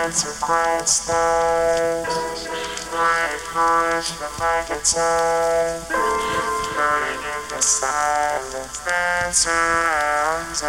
nights are quiet stars, like hearts from my guitar, burning in the silence that surrounds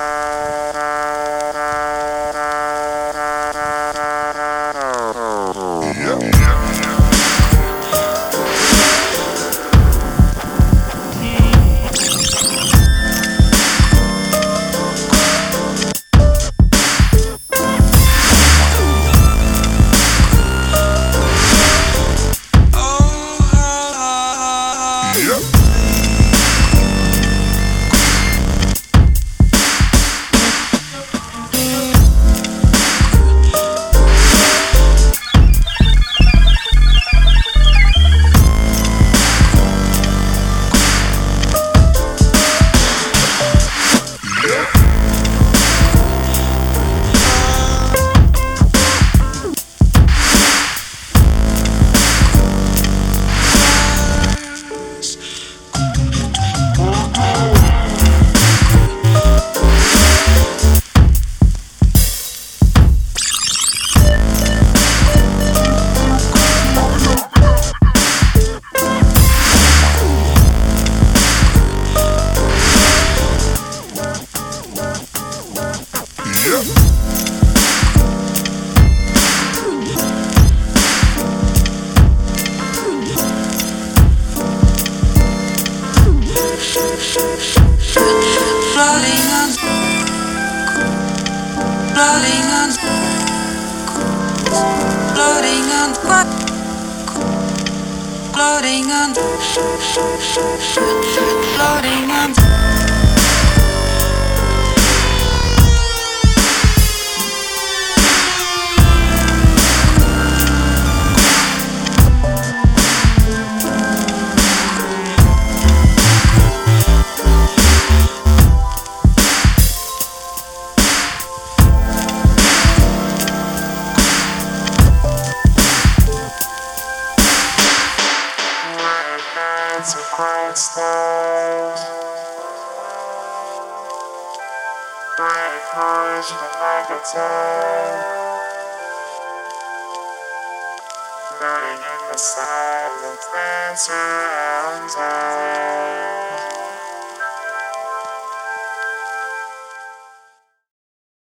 floating on. Nights are quiet stars, like hearts from my guitar, burning in the silence that surrounds us.